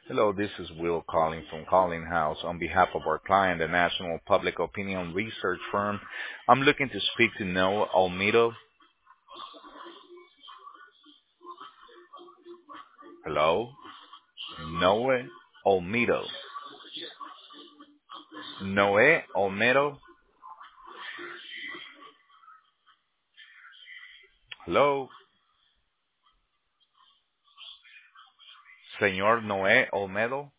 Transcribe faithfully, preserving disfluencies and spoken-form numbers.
Hello, this is Will calling from Calling House on behalf of our client, the National Public Opinion Research Firm. I'm looking to speak to Noah Olmedo. Hello? Noah Olmedo. Noé Olmedo. Hello? Señor Noé Olmedo.